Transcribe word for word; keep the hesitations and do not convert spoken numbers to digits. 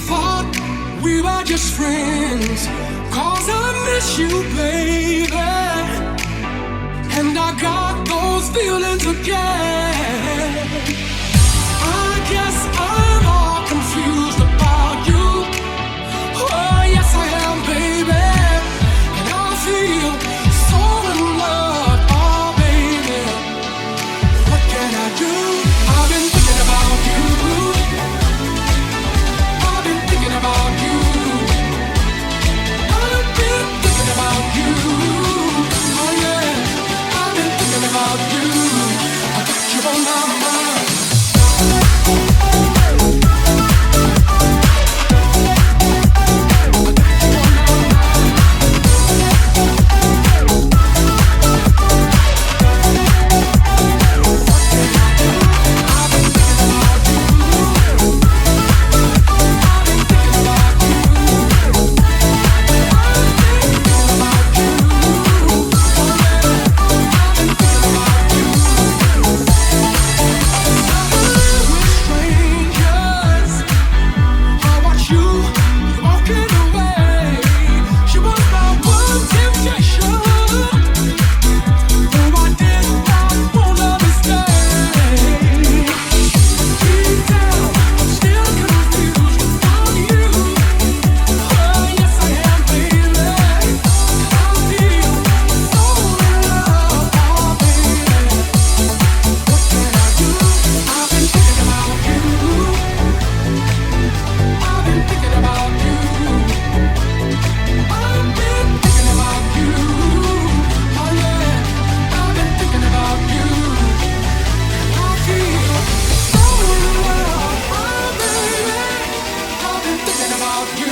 thought we were just friends. Cause I miss you, baby. And I got those feelings again. I guess I'm all confused about you. Oh, yes, I am, baby. And I feel so in love, oh, baby. What can I do? I've been thinking about you. I've been thinking about you. I've been thinking about you. Oh, yeah. I've been thinking about you. I got you on my mind. About you.